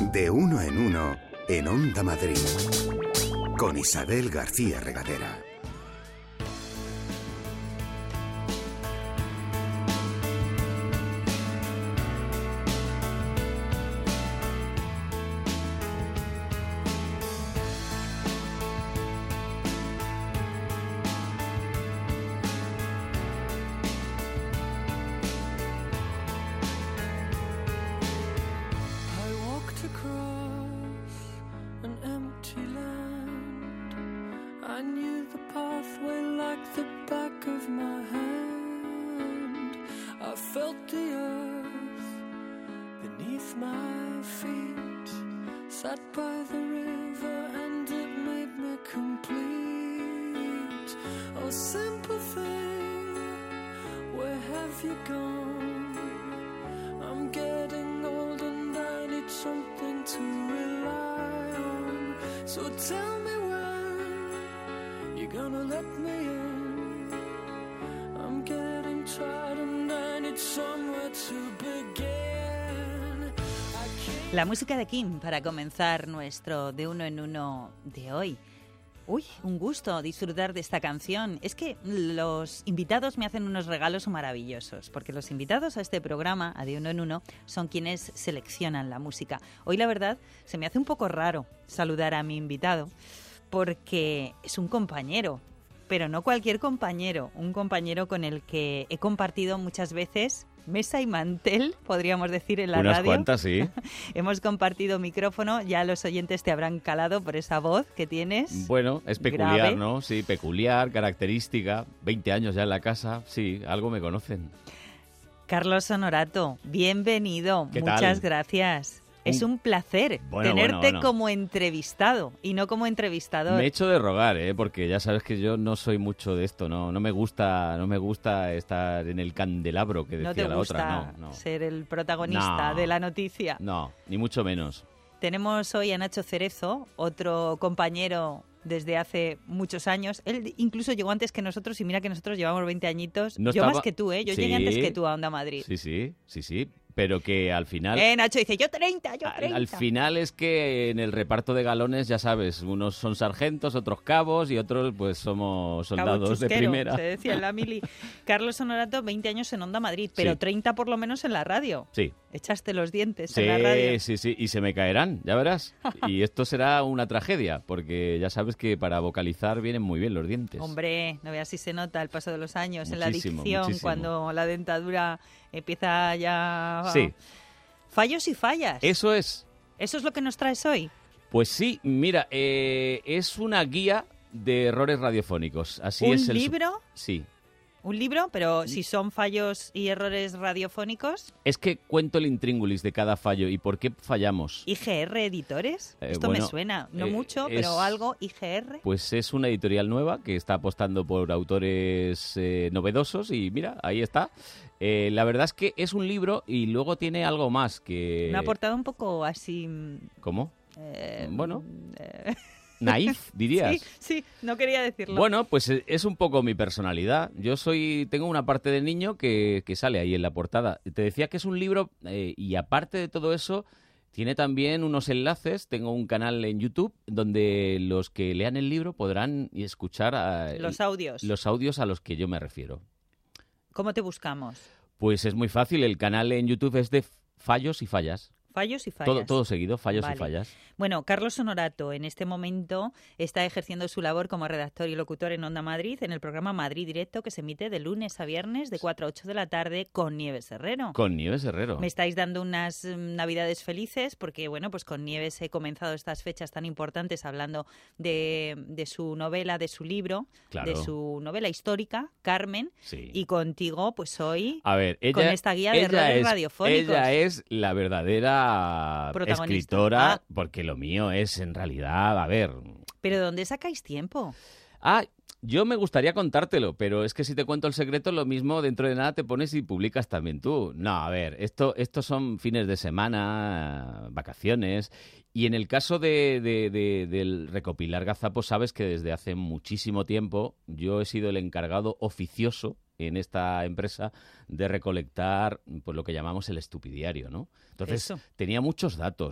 De uno en Onda Madrid, con Isabel García Regadera. La música de Kim para comenzar nuestro De Uno en Uno de hoy. Uy, un gusto disfrutar de esta canción. Es que los invitados me hacen unos regalos maravillosos, porque los invitados a este programa, a De Uno en Uno, son quienes seleccionan la música. Hoy, la verdad, se me hace un poco raro saludar a mi invitado, porque es un compañero, pero no cualquier compañero, un compañero con el que he compartido muchas veces mesa y mantel, podríamos decir, en la radio. Unas cuantas, sí. Hemos compartido micrófono, ya los oyentes te habrán calado por esa voz que tienes. Bueno, es peculiar, grave, ¿no? Sí, peculiar, característica. 20 años ya en la casa, sí, algo me conocen. Carlos Honorato, bienvenido. Muchas gracias. Es un placer tenerte como entrevistado y no como entrevistador. Me he hecho de rogar, porque ya sabes que yo no soy mucho de esto, no me gusta estar en el candelabro que decía la otra. No te gusta ser el protagonista de la noticia. No, ni mucho menos. Tenemos hoy a Nacho Cerezo, otro compañero desde hace muchos años. Él incluso llegó antes que nosotros y mira que nosotros llevamos 20 añitos. Yo más que tú, Yo llegué antes que tú a Onda Madrid. Sí. Pero que al final... Nacho dice, yo 30. Al final es que en el reparto de galones, ya sabes, unos son sargentos, otros cabos y otros pues somos soldados de primera. Se decía en la mili. Carlos Honorato, 20 años en Onda Madrid, pero 30 por lo menos en la radio. Sí. Echaste los dientes en la radio. Sí, y se me caerán, ya verás. Y esto será una tragedia, porque ya sabes que para vocalizar vienen muy bien los dientes. Hombre, no veas si se nota el paso de los años Muchísimo, en la dicción, muchísimo. Cuando la dentadura empieza ya... Sí. Fallos y fallas. Eso es. ¿Eso es lo que nos traes hoy? Pues sí, mira, es una guía de errores radiofónicos. Así ¿Un es el libro? Sí. Un libro, pero si son fallos y errores radiofónicos. Es que cuento el intríngulis de cada fallo y por qué fallamos. ¿IGR Editores? Esto me suena, no mucho, pero algo. ¿IGR? Pues es una editorial nueva que está apostando por autores novedosos y mira, ahí está. La verdad es que es un libro y luego tiene algo más que... Me ha portado un poco así... ¿Cómo? Naif, dirías. Sí, no quería decirlo. Bueno, pues es un poco mi personalidad. Tengo una parte de niño que sale ahí en la portada. Te decía que es un libro y aparte de todo eso, tiene también unos enlaces. Tengo un canal en YouTube donde los que lean el libro podrán escuchar los audios a los que yo me refiero. ¿Cómo te buscamos? Pues es muy fácil. El canal en YouTube es de Fallos y Fallas. Fallos y fallas. Todo seguido, fallos y fallas. Bueno, Carlos Honorato en este momento está ejerciendo su labor como redactor y locutor en Onda Madrid en el programa Madrid Directo que se emite de lunes a viernes de 4 a 8 de la tarde con Nieves Herrero. Con Nieves Herrero. Me estáis dando unas navidades felices porque, bueno, pues con Nieves he comenzado estas fechas tan importantes hablando de su novela, de su libro, de su novela histórica, Carmen, y contigo, pues hoy, con esta guía de errores radiofónicos. Ella es la verdadera escritora, porque lo mío es en realidad, ¿Pero dónde sacáis tiempo? Yo me gustaría contártelo, pero es que si te cuento el secreto, lo mismo dentro de nada te pones y publicas también tú. No, esto son fines de semana, vacaciones, y en el caso del recopilar gazapos, sabes que desde hace muchísimo tiempo yo he sido el encargado oficioso en esta empresa de recolectar pues lo que llamamos el estupidiario, ¿no? Entonces tenía muchos datos.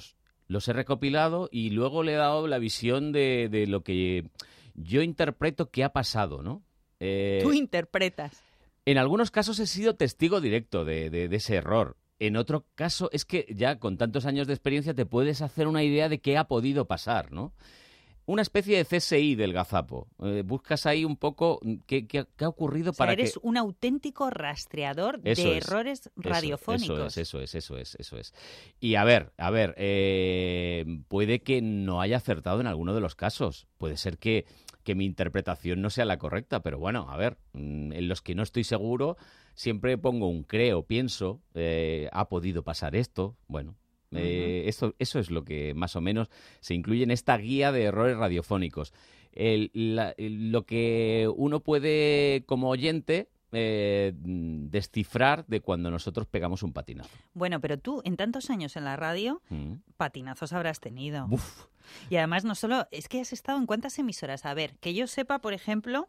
los he recopilado y luego le he dado la visión de lo que yo interpreto que ha pasado, ¿no? Tú interpretas. En algunos casos he sido testigo directo de ese error. En otro caso es que ya con tantos años de experiencia te puedes hacer una idea de qué ha podido pasar, ¿no? Una especie de CSI del gazapo. Buscas ahí un poco qué ha ocurrido para que... Eres un auténtico rastreador de errores radiofónicos. Eso es. Y a ver, puede que no haya acertado en alguno de los casos. Puede ser que mi interpretación no sea la correcta, pero bueno, a ver, en los que no estoy seguro siempre pongo un creo, pienso, ha podido pasar esto, bueno... Eso es lo que más o menos se incluye en esta guía de errores radiofónicos. Lo que uno puede, como oyente, descifrar de cuando nosotros pegamos un patinazo. Bueno, pero tú, en tantos años en la radio, patinazos habrás tenido. Uf. Y además, no solo... Es que has estado en cuántas emisoras. A ver, que yo sepa, por ejemplo...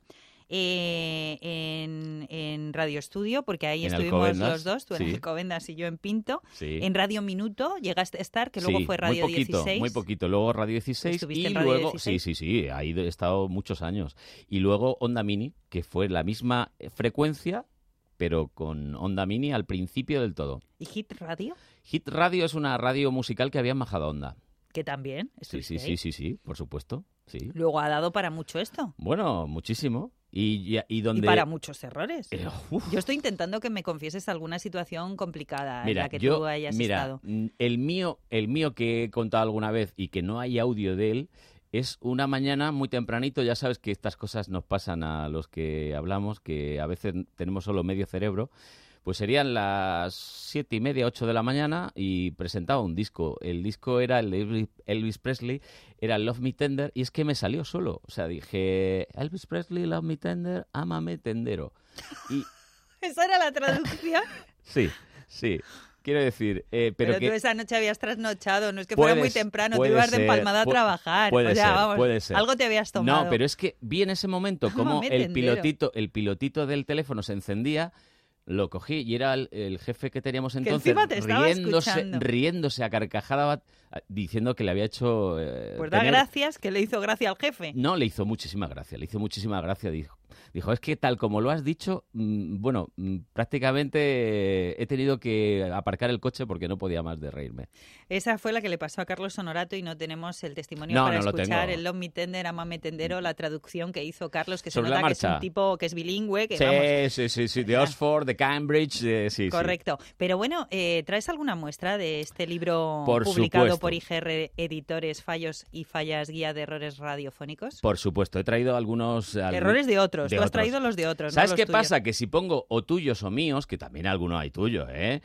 en Radio Estudio, porque ahí estuvimos los dos, tú en Alcobendas y yo en Pinto. Sí. En Radio Minuto llegaste a estar, que luego fue Radio 16. Muy poquito, luego Radio 16. ¿Estuviste y en Radio luego 16? Sí, ahí he estado muchos años. Y luego Onda Mini, que fue la misma frecuencia, pero con Onda Mini al principio del todo. ¿Y Hit Radio? Hit Radio es una radio musical que había en Majadahonda. Que también estuviste ahí. Sí, por supuesto. Sí. Luego ha dado para mucho esto. Bueno, muchísimo. Y para muchos errores. Yo estoy intentando que me confieses alguna situación complicada en la que tú hayas estado. El mío que he contado alguna vez y que no hay audio de él, es una mañana muy tempranito. Ya sabes que estas cosas nos pasan a los que hablamos, que a veces tenemos solo medio cerebro. Pues serían las 7:30, 8 de la mañana y presentaba un disco. El disco era el de Elvis Presley, era Love Me Tender, y es que me salió solo. O sea, dije, Elvis Presley, Love Me Tender, ámame tendero. Y... ¿Esa era la traducción? Sí. Quiero decir... pero tú esa noche habías trasnochado, no es que fuera muy temprano, tú ibas de empalmada a trabajar. Puede ser. Algo te habías tomado. No, pero es que vi en ese momento como el pilotito del teléfono se encendía. Lo cogí y era el jefe que teníamos entonces riéndose a carcajada diciendo que le había hecho... pues da gracias, que le hizo gracia al jefe. No, le hizo muchísima gracia. Dijo, es que tal como lo has dicho, prácticamente he tenido que aparcar el coche porque no podía más de reírme. Esa fue la que le pasó a Carlos Honorato y no tenemos el testimonio para escuchar el Love Me Tender, Amame Tendero, la traducción que hizo Carlos, que se nota que es un tipo que es bilingüe. Sí, de Oxford, de Cambridge, sí. Correcto. Pero bueno, ¿traes alguna muestra de este libro por publicado supuesto. por IGR Editores, Fallos y Fallas, Guía de Errores Radiofónicos? Por supuesto, he traído algunos... Errores de otros. Tú has traído los de otros, ¿Sabes no qué los tuyos? pasa? Que si pongo o tuyos o míos, que también alguno hay tuyo,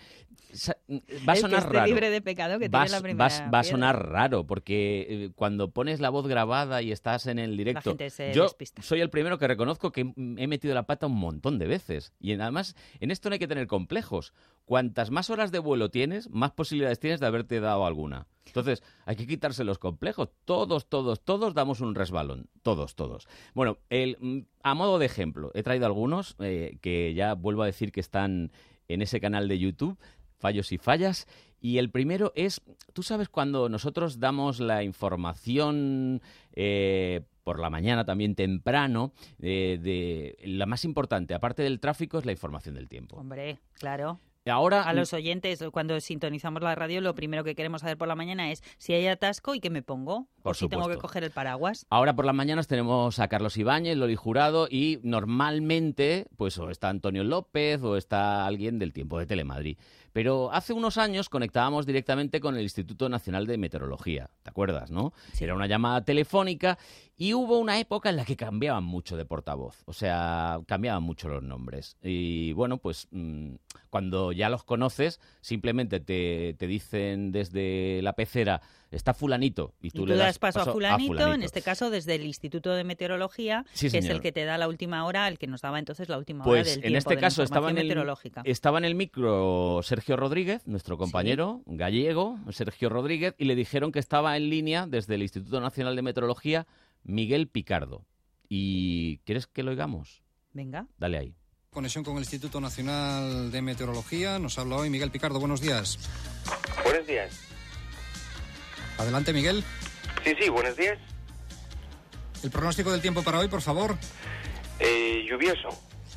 va a sonar raro. Libre de pecado que tiene la primera va a sonar raro, porque cuando pones la voz grabada y estás en el directo... La gente se yo despista. Soy el primero que reconozco que he metido la pata un montón de veces. Y además, en esto no hay que tener complejos. Cuantas más horas de vuelo tienes, más posibilidades tienes de haberte dado alguna. Entonces, hay que quitarse los complejos. Todos damos un resbalón. Todos. Bueno, a modo de ejemplo, he traído algunos que ya vuelvo a decir que están en ese canal de YouTube, Fallos y Fallas. Y el primero es, tú sabes cuando nosotros damos la información por la mañana también temprano, de la más importante, aparte del tráfico, es la información del tiempo. Hombre, claro. Ahora, a los oyentes, cuando sintonizamos la radio, lo primero que queremos saber por la mañana es si hay atasco y qué me pongo, o si tengo que coger el paraguas. Ahora por las mañanas tenemos a Carlos Ibáñez, Loli Jurado, y normalmente pues o está Antonio López o está alguien del Tiempo de Telemadrid. Pero hace unos años conectábamos directamente con el Instituto Nacional de Meteorología, ¿te acuerdas, no? Sí. Era una llamada telefónica y hubo una época en la que cambiaban mucho de portavoz, o sea, cambiaban mucho los nombres. Y bueno, pues cuando ya los conoces, simplemente te dicen desde la pecera, está fulanito, y tú le das paso a fulanito, en este caso desde el Instituto de Meteorología, sí, que es el que te da la última hora, el que nos daba entonces la última hora pues del tiempo. En este caso estaba en el micro Sergio Rodríguez, nuestro compañero gallego, Sergio Rodríguez, y le dijeron que estaba en línea desde el Instituto Nacional de Meteorología Miguel Picardo. ¿Y quieres que lo oigamos? Venga. Dale ahí. Conexión con el Instituto Nacional de Meteorología. Nos habla hoy Miguel Picardo. Buenos días. Buenos días. Adelante, Miguel. Sí, buenos días. El pronóstico del tiempo para hoy, por favor. Lluvioso.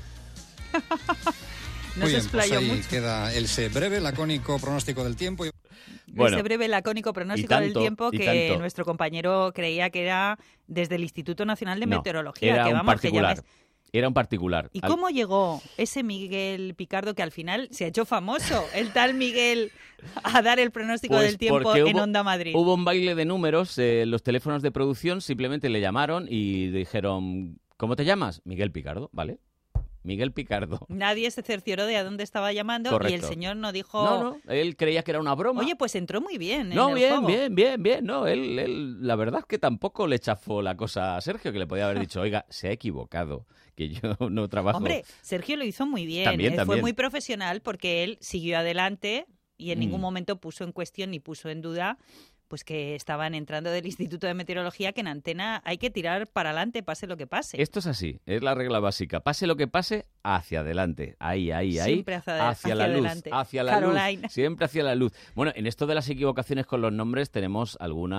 No Muy se bien, pues explayó ahí mucho. queda el breve, lacónico pronóstico del tiempo. Bueno, Ese breve lacónico pronóstico del tiempo que nuestro compañero creía que era desde el Instituto Nacional de no, Meteorología. era que un vamos, que ya particular. ves. Era un particular. ¿Y cómo llegó ese Miguel Picardo que al final se ha hecho famoso, el tal Miguel, a dar el pronóstico Pues del tiempo porque en Onda Madrid? Hubo un baile de números, los teléfonos de producción simplemente le llamaron y dijeron, ¿cómo te llamas? Miguel Picardo, ¿vale? Miguel Picardo. Nadie se cercioró de a dónde estaba llamando. Correcto. Y el señor no dijo... No, él creía que era una broma. Oye, pues entró muy bien. No, en el juego. bien. No, él, la verdad es que tampoco le chafó la cosa a Sergio, que le podía haber dicho, oiga, se ha equivocado, que yo no trabajo. Hombre, Sergio lo hizo muy bien. También. Fue muy profesional porque él siguió adelante y en ningún Mm. momento puso en cuestión ni puso en duda pues que estaban entrando del Instituto de Meteorología, que en antena hay que tirar para adelante, pase lo que pase. Esto es así, es la regla básica. Pase lo que pase, hacia adelante. Ahí. Siempre hacia la adelante. luz. Hacia la Caroline. luz. Siempre hacia la luz. Bueno, en esto de las equivocaciones con los nombres tenemos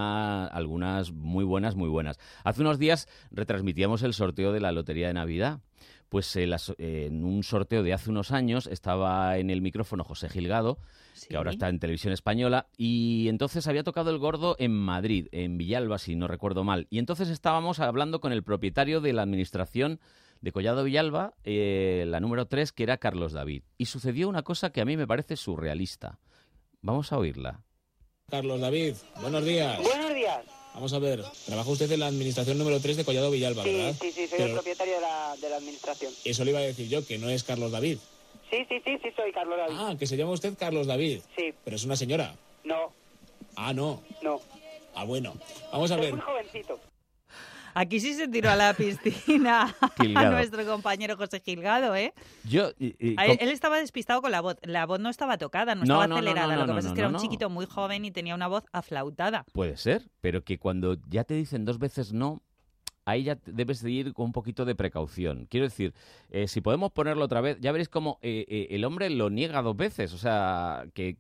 algunas muy buenas. Hace unos días retransmitíamos el sorteo de la Lotería de Navidad. Pues en un sorteo de hace unos años estaba en el micrófono José Gilgado, Sí. que ahora está en Televisión Española, y entonces había tocado el gordo en Madrid, en Villalba, si no recuerdo mal. Y entonces estábamos hablando con el propietario de la administración de Collado Villalba, la número 3, que era Carlos David. Y sucedió una cosa que a mí me parece surrealista. Vamos a oírla. Carlos David, buenos días. Buenos días. Vamos a ver, trabaja usted en la administración número 3 de Collado Villalba, ¿verdad? Sí, soy Pero el propietario de la administración. eso le iba a decir yo, que no es Carlos David. Sí, soy Carlos David. Ah, que se llama usted Carlos David. Sí. Pero es una señora. No. Ah, no. Ah, bueno. Vamos a Soy ver. muy jovencito. Aquí sí se tiró a la piscina a Gilgado. nuestro compañero José Gilgado, ¿eh? Yo... Él estaba despistado con la voz. La voz no estaba tocada, no estaba acelerada. Lo que pasa es que era un no. chiquito muy joven y tenía una voz aflautada. Puede ser, pero que cuando ya te dicen 2 veces no, ahí ya debes de ir con un poquito de precaución. Quiero decir, si podemos ponerlo otra vez, ya veréis cómo el hombre lo niega 2 veces. O sea, que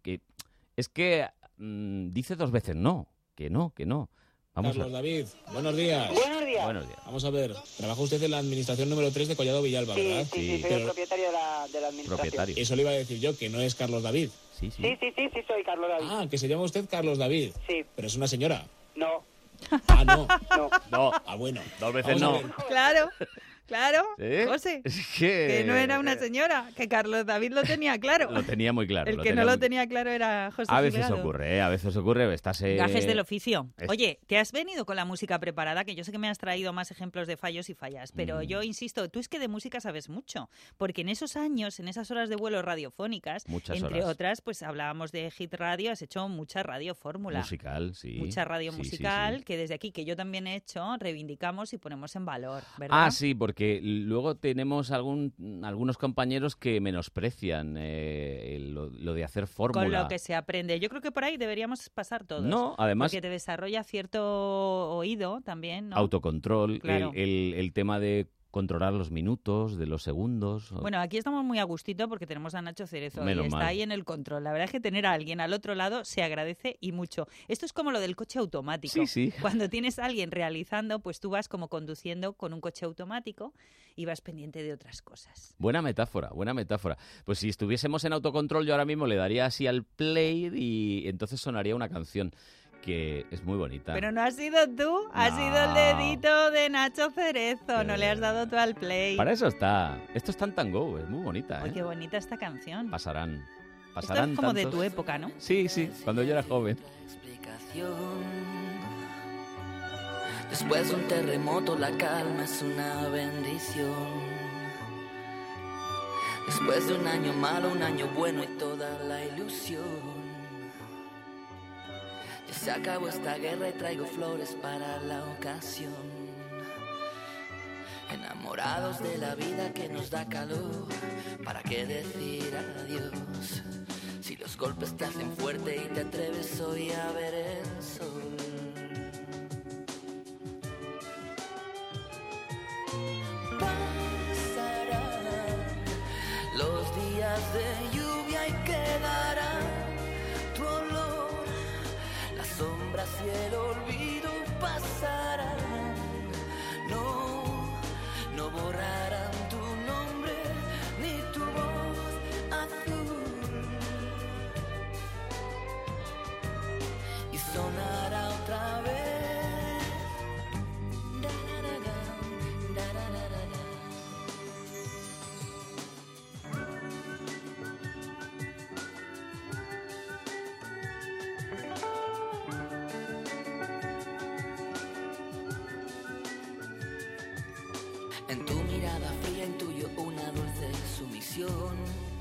es que dice 2 veces no, que no. Vamos Carlos a... David, buenos días. Buenos días. Buenos días. Vamos a ver, trabaja usted en la administración número 3 de Collado Villalba, ¿verdad? Sí, soy Pero el propietario de la administración. Propietario. eso le iba a decir yo, que no es Carlos David. Sí. Sí, soy Carlos David. Ah, que se llama usted Carlos David. Sí. Pero es una señora. No. Ah, no. No, Ah, bueno. 2 veces Vamos a no. ver. Claro, ¿Sí? José. Es que... Que no era una señora, que Carlos David lo tenía claro. Lo tenía muy claro. El que tenía no lo muy- tenía claro era José A veces Gilgado. ocurre, a veces ocurre. Estás... Gajes del oficio. es- Oye, ¿te has venido con la música preparada? Que yo sé que me has traído más ejemplos de fallos y fallas, pero yo insisto, tú es que de música sabes mucho, porque en esos años, en esas horas de vuelo radiofónicas, Muchas entre horas. otras, pues hablábamos de Hit Radio, has hecho mucha radio fórmula. Musical, sí. Mucha radio Sí, musical, sí. que desde aquí, que yo también he hecho, reivindicamos y ponemos en valor, ¿verdad? Ah, sí, porque luego tenemos algunos compañeros que menosprecian lo de hacer fórmula. Con lo que se aprende. Yo creo que por ahí deberíamos pasar todos. No, además, Porque te desarrolla cierto oído también, ¿no? autocontrol, Claro. el tema de controlar los minutos, de los segundos. Bueno, aquí estamos muy a gustito porque tenemos a Nacho Cerezo Menos y está mal. ahí en el control. La verdad es que tener a alguien al otro lado se agradece y mucho. Esto es como lo del coche automático. Sí, sí. Cuando tienes a alguien realizando, pues tú vas como conduciendo con un coche automático y vas pendiente de otras cosas. Buena metáfora, buena metáfora. Pues si estuviésemos en autocontrol, yo ahora mismo le daría así al play y entonces sonaría una canción que es muy bonita. Pero no has sido tú, has No. sido el dedito de Nacho Cerezo. No le has dado tú al play. Para eso está. Esto es Tan Tango, es muy bonita, Ay, ¿eh? qué bonita esta canción. Pasarán. Esto Pasarán es como de tantos- tu época, ¿no? Sí, cuando yo era joven. Después de un terremoto la calma es una bendición. Después de un año malo, un año bueno y toda la ilusión. Ya se acabó esta guerra y traigo flores para la ocasión. Enamorados de la vida que nos da calor, ¿para qué decir adiós? Si los golpes te hacen fuerte y te atreves hoy a ver el sol. Pasarán los días de lluvia y quedará tu olor, las sombras y En tu mirada fría intuyo una dulce sumisión.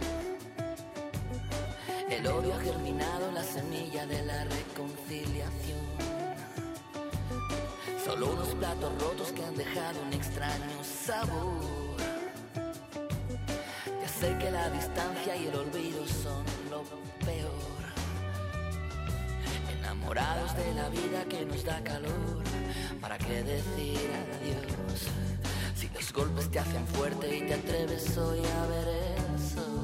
El odio ha germinado la semilla de la reconciliación. Solo unos platos rotos que han dejado un extraño sabor. Ya sé que la distancia y el olvido son lo peor. Enamorados de la vida que nos da calor, ¿para qué decir adiós? Si los golpes te hacen fuerte y te atreves hoy a ver el sol.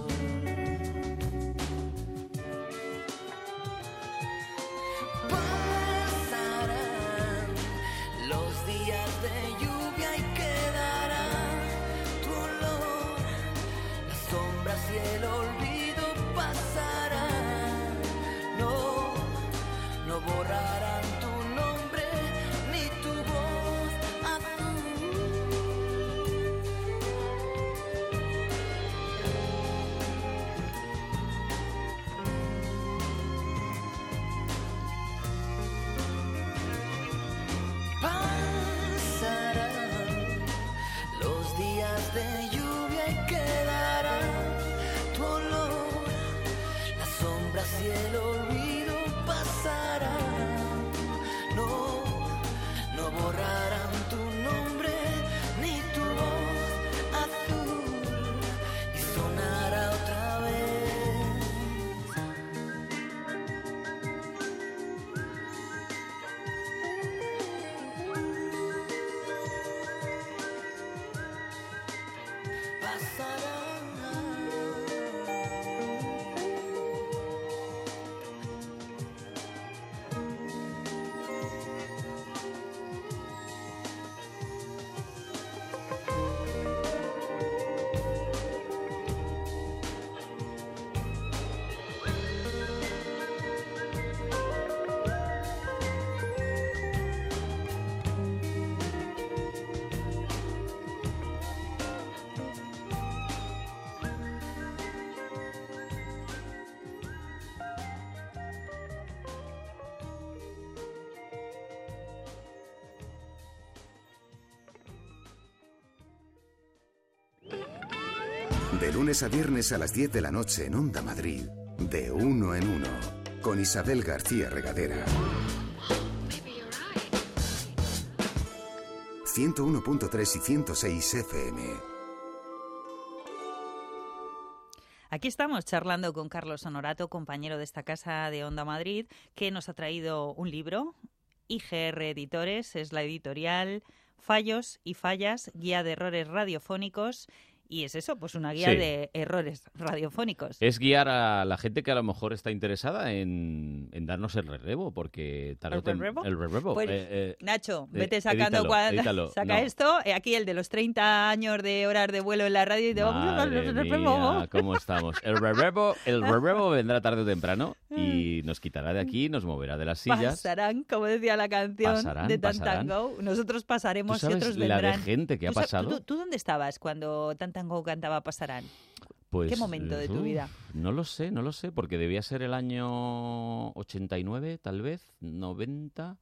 Pasarán los días de lluvia y quedará tu olor. Las sombras y el olvido pasarán. No borrarán tu nombre ni tu voz azul. Pasarán los días de lluvia y quedará tu olor. Las sombras y el olvido pasarán. No borrarán tu nombre ni tu voz azul. Y sonará otra vez. De lunes a viernes a las 10 de la noche en Onda Madrid, de Uno en Uno, con Isabel García Regadera. 101.3 y 106 FM. Aquí estamos charlando con Carlos Honorato, compañero de esta casa de Onda Madrid, que nos ha traído un libro. IGR Editores es la editorial. Fallos y fallas, guía de errores radiofónicos. Y es eso, pues una guía de errores radiofónicos. Es guiar a la gente que a lo mejor está interesada en darnos el relevo, porque tarde ¿El relevo? Pues, Nacho, vete sacando edítalo. Saca esto. Aquí el de los 30 años de horas de vuelo en la radio y de mía, ¿cómo estamos? El relevo vendrá tarde o temprano y nos quitará de aquí, nos moverá de las sillas. Pasarán, como decía la canción de Tantango. Nosotros pasaremos y otros vendrán. La de gente que ha pasado. ¿Tú dónde estabas cuando Tantango cantaba Pasarán? Pues, ¿qué momento de tu vida? No lo sé, porque debía ser el año 89, tal vez, 90.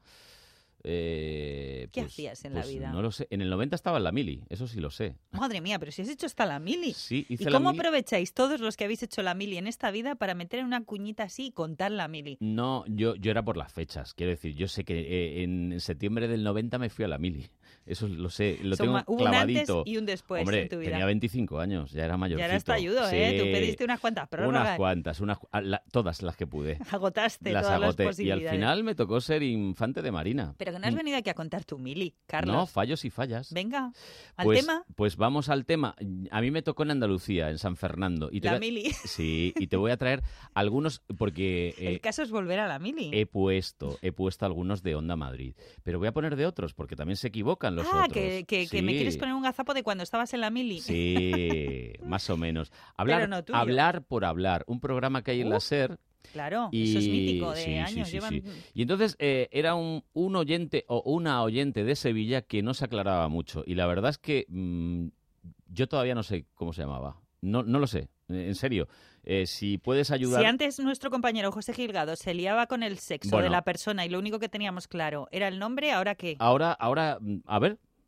¿Qué hacías en la vida? No lo sé. En el 90 estaba en la mili, eso sí lo sé. Madre mía, pero si has hecho hasta la mili. Sí, hice ¿Y la cómo mili? aprovecháis todos los que habéis hecho la mili en esta vida para meter en una cuñita así y contar la mili? No, yo era por las fechas. Quiero decir, yo sé que en septiembre del 90 me fui a la mili. Eso lo sé, lo tengo Hubo clavadito. Un antes y un después. Hombre, en tu vida. tenía 25 años, ya era mayorcito. Ya eras talludo, sí. ¿eh? Tú pediste unas cuantas prórrogas. Todas las que pude. Agotaste las todas agoté. las posibilidades. Y al final me tocó ser infante de marina. Pero que no has venido aquí a contar tu mili, Carlos. No, fallos y fallas. Venga, al pues, tema. Pues vamos al tema. A mí me tocó en Andalucía, en San Fernando. La mili. Sí, y te voy a traer algunos, porque... El caso es volver a la mili. He puesto algunos de Onda Madrid. Pero voy a poner de otros, porque también se equivocan los otros. Que Sí. me quieres poner un gazapo de cuando estabas en la mili. Sí, más o menos. Hablar por hablar. Un programa que hay en la SER. Claro, eso es mítico de años. Sí. Y entonces era un oyente o una oyente de Sevilla que no se aclaraba mucho. Y la verdad es que yo todavía no sé cómo se llamaba. No lo sé, en serio. Si puedes ayudar... Si antes nuestro compañero José Gilgado se liaba con el sexo de la persona y lo único que teníamos claro era el nombre, ¿ahora qué? Ahora, a ver...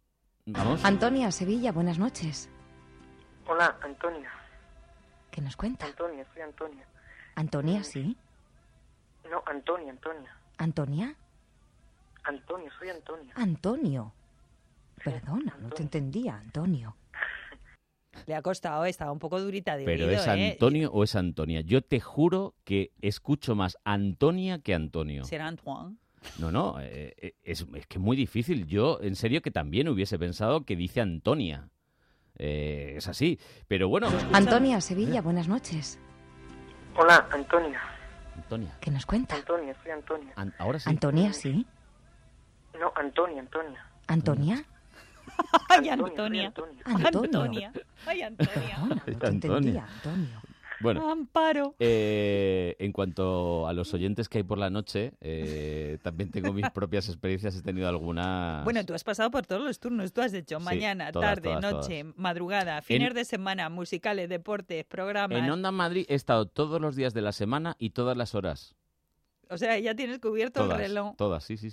Vamos. Antonia, Sevilla, buenas noches. Hola, Antonia. ¿Qué nos cuenta? Antonia, soy Antonia. Antonia, sí. No, Antonia. ¿Antonia? Antonia, soy Antonia. Antonio. Perdona, no te entendía, Antonio. Le ha costado, estaba un poco durita de ¿Pero oído, es Antonio o es Antonia? Yo te juro que escucho más Antonia que Antonio. Será Antoine. No, es que es muy difícil. Yo, en serio, que también hubiese pensado que dice Antonia. Es así. Pero bueno. Antonia, Sevilla, buenas noches. Hola, Antonia. Antonia. ¿Qué nos cuenta? Antonia, soy Antonia. Ahora sí. Antonia, sí. No, Antonia. ¿Antonia? Ay, soy Antonia. Antonio. Ay, Antonia. Perdona, no te Antonia. entendía, Antonio. Bueno, Amparo. en cuanto a los oyentes que hay por la noche, también tengo mis propias experiencias. He tenido algunas... Bueno, tú has pasado por todos los turnos. Tú has hecho Sí, mañana, todas, tarde, todas, noche, madrugada, fines de semana, musicales, deportes, programas. En Onda Madrid he estado todos los días de la semana y todas las horas. O sea, ya tienes cubierto Todas, el reloj. todas, sí.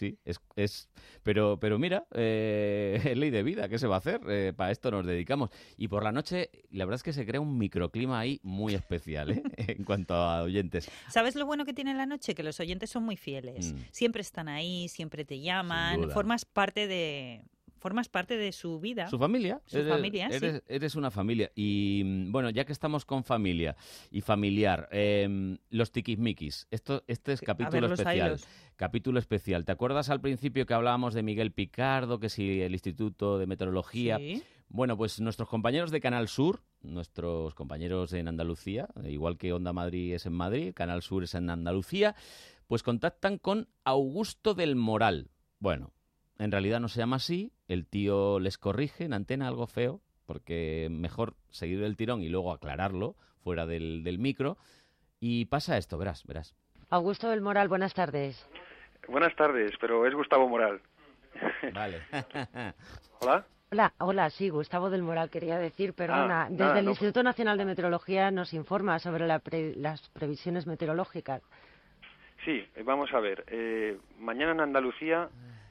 Pero mira, es ley de vida, ¿qué se va a hacer? Para esto nos dedicamos. Y por la noche, la verdad es que se crea un microclima ahí muy especial, ¿eh? En cuanto a oyentes. ¿Sabes lo bueno que tiene la noche? Que los oyentes son muy fieles. Siempre están ahí, siempre te Sin llaman, duda. formas parte de su vida. Su familia. Su familia, sí. Eres una familia. Y bueno, ya que estamos con familia y familiar, los tiquismiquis. Este es capítulo los especial. ailos. Capítulo especial. ¿Te acuerdas al principio que hablábamos de Miguel Picardo, que si el Instituto de Meteorología? Sí. Bueno, pues nuestros compañeros de Canal Sur, nuestros compañeros en Andalucía, igual que Onda Madrid es en Madrid, Canal Sur es en Andalucía, pues contactan con Augusto del Moral. Bueno, en realidad no se llama así, el tío les corrige en antena, algo feo, porque mejor seguir el tirón y luego aclararlo fuera del micro. Y pasa esto, verás. Augusto del Moral, buenas tardes. Buenas tardes, pero es Gustavo Moral. Vale. ¿Hola? Hola, sí, Gustavo del Moral quería decir, perdona. Desde el Instituto Nacional de Meteorología nos informa sobre las previsiones meteorológicas. Sí, vamos a ver. Mañana en Andalucía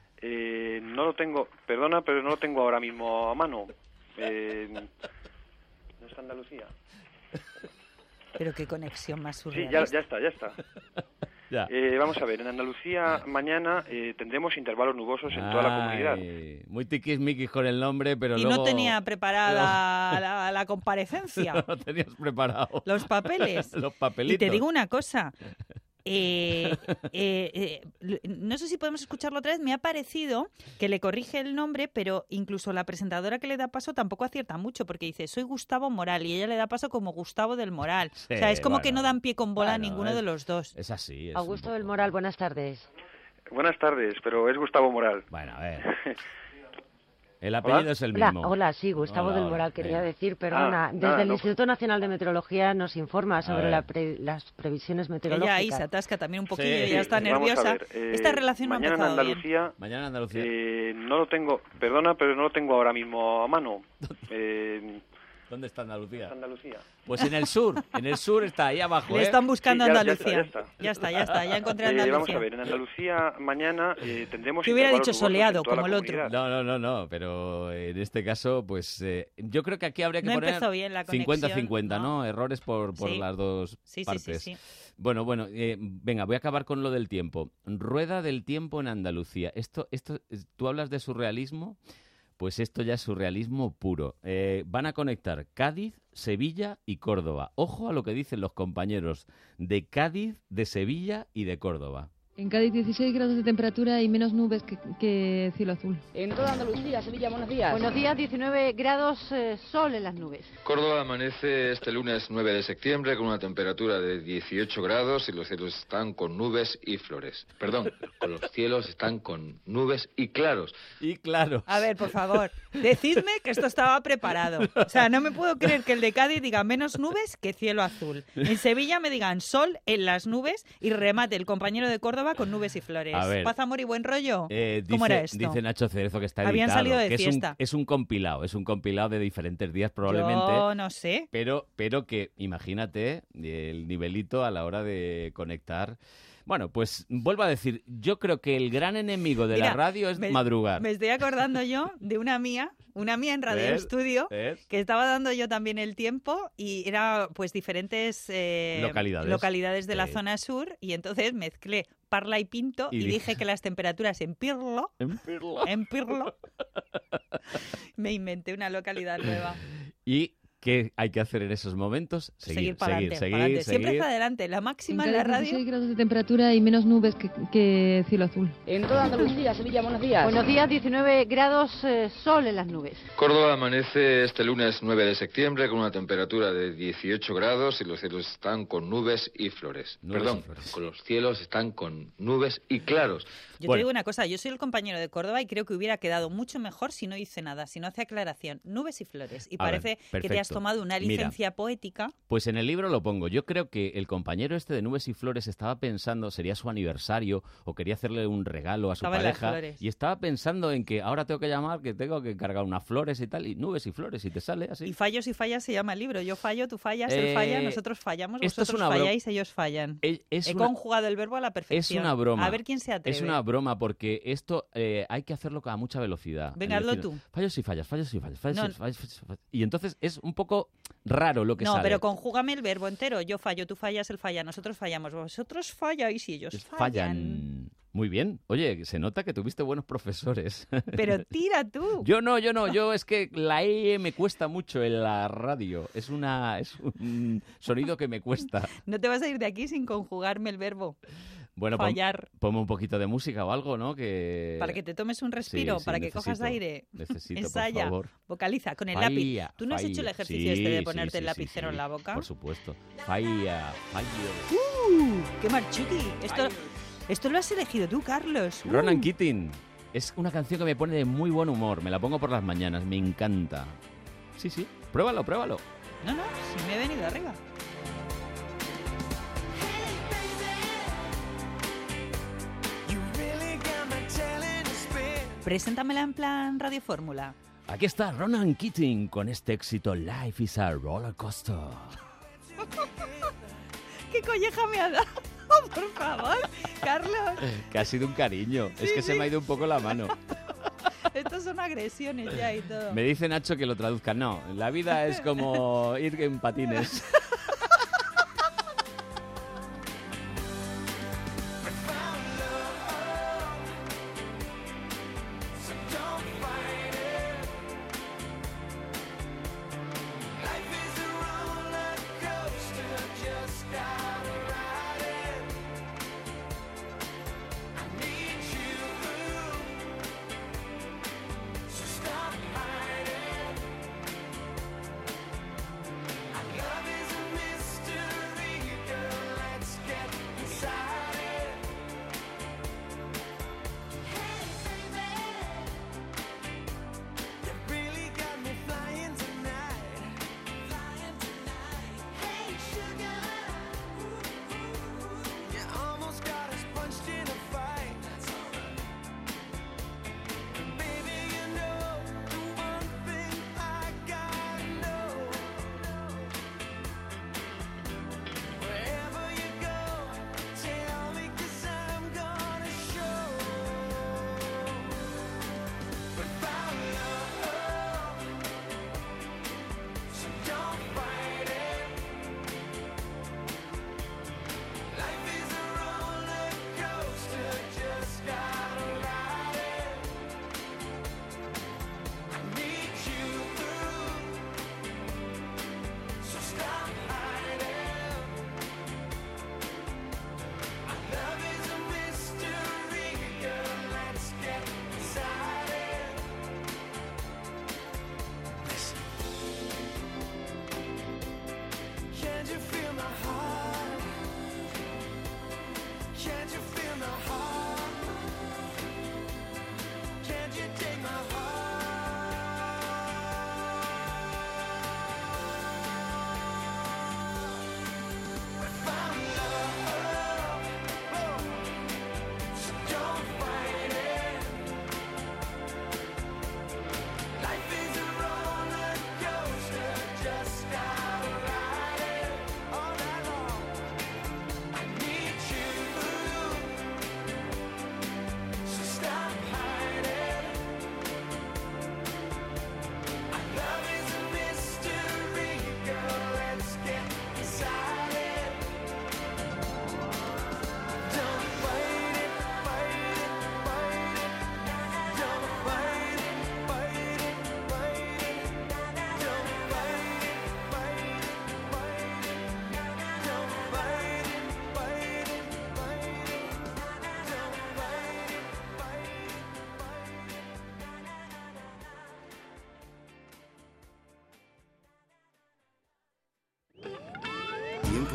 no lo tengo, perdona, pero no lo tengo ahora mismo a mano. ¿No está Andalucía? Pero qué conexión más Sí, surrealista. ya está. Ya. Vamos a ver, en Andalucía mañana tendremos intervalos nubosos en toda la comunidad. Muy tiquismiquis con el nombre, pero Y luego... no tenía preparada la comparecencia. No tenías preparado. Los papeles. Los Y papelitos. te digo una cosa. No sé si podemos escucharlo otra vez. Me ha parecido que le corrige el nombre, pero incluso la presentadora que le da paso tampoco acierta mucho, porque dice, soy Gustavo Moral, y ella le da paso como Gustavo del Moral. Sí, o sea, es como bueno. que no dan pie con bola a ninguno de los dos. Es así. Es Augusto un del poco- Moral, buenas tardes. Buenas tardes, pero es Gustavo Moral. Bueno, a ver. El apellido es el mismo. Hola, sí, Gustavo Hola, del hola. Moral quería Venga. decir, perdona. Desde nada, el no. Instituto Nacional de Meteorología nos informa sobre ver. las previsiones Ella meteorológicas. ahí se atasca también un poquillo Sí, y ya está Vamos a nerviosa. ver, Esta relación no ha mañana en empezado bien. Andalucía Mañana en Andalucía. no lo tengo, perdona, pero no lo tengo ahora mismo a mano. ¿Dónde está Andalucía? Andalucía. Pues en el sur está ahí abajo. Le están buscando Sí, ya Andalucía. está. Ya encontré Andalucía. Vamos a ver, en Andalucía mañana tendremos Que hubiera intervalos dicho nubosos en soleado, toda la como el otro. comunidad. No, pero en este caso, pues yo creo que aquí habría que No poner empezó bien la conexión, 50-50, ¿no? ¿no? Errores por Sí. las dos Sí. partes. Bueno, venga, voy a acabar con lo del tiempo. Rueda del tiempo en Andalucía. Tú hablas de surrealismo, pues esto ya es surrealismo puro. Van a conectar Cádiz, Sevilla y Córdoba. Ojo a lo que dicen los compañeros de Cádiz, de Sevilla y de Córdoba. En Cádiz 16 grados de temperatura y menos nubes que cielo azul. En toda Andalucía, Sevilla, buenos días. Buenos días, 19 grados, sol en las nubes. Córdoba amanece este lunes 9 de septiembre con una temperatura de 18 grados y los cielos están con nubes y flores. Perdón, los cielos están con nubes y claros. Y claro. A ver, por favor, decidme que esto estaba preparado. O sea, no me puedo creer que el de Cádiz diga menos nubes que cielo azul. En Sevilla me digan sol en las nubes y remate el compañero de Córdoba Córdoba con nubes y flores. A ver, Paz, amor y buen rollo. ¿Cómo era esto? Dice Nacho Cerezo que está editado. Habían salido de que fiesta. Es un compilado de diferentes días probablemente. Yo no sé. Pero que, imagínate, el nivelito a la hora de conectar. Bueno, pues vuelvo a decir, yo creo que el gran enemigo de la radio es madrugar. Me estoy acordando yo de una mía en Radio Estudio, que estaba dando yo también el tiempo y era pues diferentes localidades de la zona sur y entonces mezclé Parla y Pinto y dije que las temperaturas en Pirlo me inventé una localidad nueva. Y ¿qué hay que hacer en esos momentos? Seguir para adelante. Siempre para adelante. La máxima en la radio. 16 grados de temperatura y menos nubes que cielo azul. En toda Andalucía, Sevilla, buenos días. Buenos días, 19 grados, sol en las nubes. Córdoba amanece este lunes 9 de septiembre con una temperatura de 18 grados y los cielos están con nubes y flores. Con los cielos están con nubes y claros. Yo te digo una cosa, yo soy el compañero de Córdoba y creo que hubiera quedado mucho mejor si no hice nada, si no hace aclaración. Nubes y flores. Y parece que te has tomado una licencia poética. Pues en el libro lo pongo. Yo creo que el compañero este de Nubes y Flores estaba pensando, sería su aniversario o quería hacerle un regalo a su pareja y estaba pensando en que ahora tengo que llamar, que tengo que cargar unas flores y tal, y Nubes y Flores, y te sale así. Y Fallos y Fallas se llama el libro. Yo fallo, tú fallas, él falla, nosotros fallamos, vosotros falláis, ellos fallan. He conjugado el verbo a la perfección. Es una broma. A ver quién se atreve. Es una broma porque esto hay que hacerlo a mucha velocidad. Venga, hazlo tú. Fallos y fallas, fallos y fallas, fallos. Y entonces es un poco raro lo que sale. No, pero conjúgame el verbo entero. Yo fallo, tú fallas, él falla, nosotros fallamos, vosotros falláis y ellos fallan. Muy bien. Oye, se nota que tuviste buenos profesores. Pero tira tú. Yo no. Yo es que la E me cuesta mucho en la radio. Es un sonido que me cuesta. No te vas a ir de aquí sin conjugarme el verbo. Bueno, fallar. Ponme un poquito de música o algo, ¿no? Para que te tomes un respiro, para que cojas aire. Ensaya, por favor. Vocaliza con el lápiz. ¿Tú no has hecho el ejercicio de ponerte el lapicero en la boca? Por supuesto. Fallo. ¡Qué marchuki! Esto lo has elegido tú, Carlos. Ronan Keating. Es una canción que me pone de muy buen humor. Me la pongo por las mañanas. Me encanta. Sí. Pruébalo. No, si me he venido arriba. Preséntamela en plan Radio Fórmula. Aquí está Ronan Keating con este éxito Life is a Roller Coaster. ¿Qué colleja me ha dado? Por favor, Carlos. Que ha sido un cariño. Es que se me ha ido un poco la mano. Estos son agresiones ya y todo. Me dice Nacho que lo traduzca. No, la vida es como ir en patines.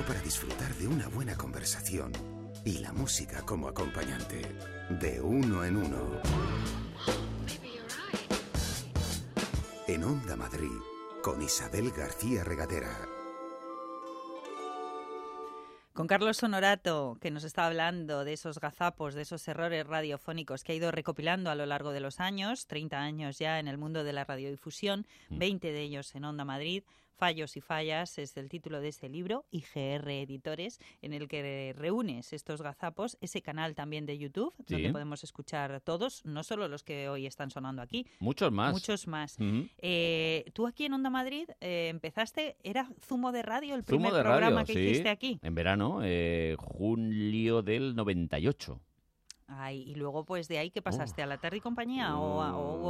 para disfrutar de una buena conversación y la música como acompañante. De uno en uno. En Onda Madrid, con Isabel García Regadera. Con Carlos Honorato, que nos está hablando de esos gazapos, de esos errores radiofónicos que ha ido recopilando a lo largo de los años, 30 años ya en el mundo de la radiodifusión, 20 de ellos en Onda Madrid. Fallos y fallas es el título de ese libro, IGR Editores, en el que reúnes estos gazapos, ese canal también de YouTube, donde podemos escuchar todos, no solo los que hoy están sonando aquí. Muchos más. Muchos más. Tú aquí en Onda Madrid empezaste, ¿era Zumo de Radio el primer programa que hiciste aquí? En verano, julio del 98. Ay, y luego, pues, de ahí, ¿qué pasaste? ¿A la Tarde y Compañía o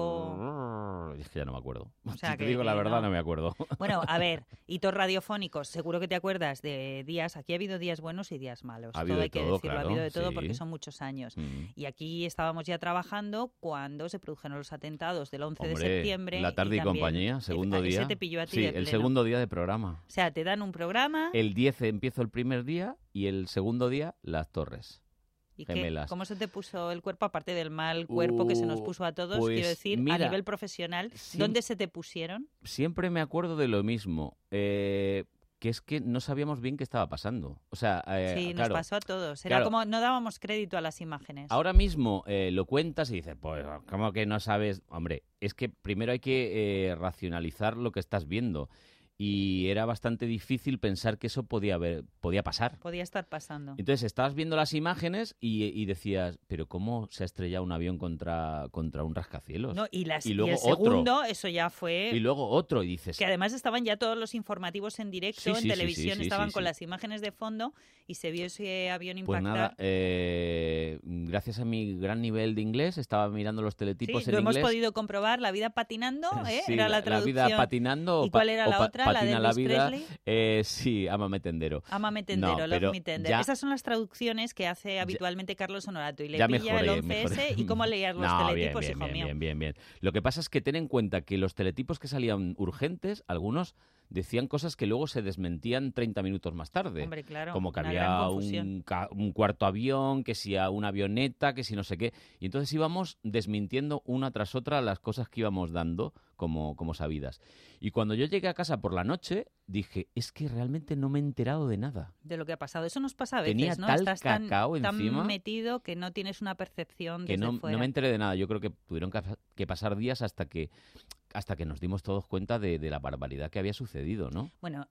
hubo...? Es que ya no me acuerdo. O sea, si te digo la verdad, no me acuerdo. Bueno, a ver, hitos radiofónicos. Seguro que te acuerdas de días... Aquí ha habido días buenos y días malos. Ha habido todo hay que decirlo. claro, ha habido de todo sí. porque son muchos años. Y aquí estábamos ya trabajando cuando se produjeron los atentados del 11 de septiembre. La Tarde y Compañía, segundo día. Ese te pilló a ti sí, de el pleno. segundo día de programa. O sea, te dan un programa... El 10 empiezo el primer día y el segundo día las torres. ¿Y gemelas. cómo se te puso el cuerpo, aparte del mal cuerpo que se nos puso a todos? Pues, quiero decir, mira, a nivel profesional, ¿dónde se te pusieron? Siempre me acuerdo de lo mismo, que es que no sabíamos bien qué estaba pasando. O sea, sí, claro, nos pasó a todos. Era como no dábamos crédito a las imágenes. Ahora mismo lo cuentas y dices, pues, ¿cómo que no sabes? Hombre, es que primero hay que racionalizar lo que estás viendo. Y era bastante difícil pensar que eso podía pasar. Podía estar pasando. Entonces estabas viendo las imágenes y decías, pero ¿cómo se ha estrellado un avión contra un rascacielos? No, y luego el segundo, eso ya fue... Y luego otro, y dices... Que además estaban ya todos los informativos en directo, en televisión, estaban con las imágenes de fondo y se vio ese avión impactar. Pues nada, gracias a mi gran nivel de inglés, estaba mirando los teletipos en inglés. Lo hemos podido comprobar, La vida patinando, sí, era la traducción. La vida patinando. ¿Y cuál era la otra? Patina ¿La de la vida, Presley? Sí, Ámame Tendero. Ámame Tendero, no, Love Me Tender. Esas son las traducciones que hace habitualmente Carlos Honorato y le pilla el 11S y cómo leías los teletipos, bien, hijo mío. Bien. Lo que pasa es que ten en cuenta que los teletipos que salían urgentes, algunos decían cosas que luego se desmentían 30 minutos más tarde. Hombre, claro, como que había un cuarto avión, que si a una avioneta, que si no sé qué. Y entonces íbamos desmintiendo una tras otra las cosas que íbamos dando como sabidas. Y cuando yo llegué a casa por la noche, dije, es que realmente no me he enterado de nada. De lo que ha pasado. Eso nos pasa a veces, Tenía ¿no? tal Estás cacao tan encima metido que no tienes una percepción que desde fuera. No me enteré de nada. Yo creo que tuvieron que pasar días hasta que nos dimos todos cuenta de la barbaridad que había sucedido, ¿no? Bueno,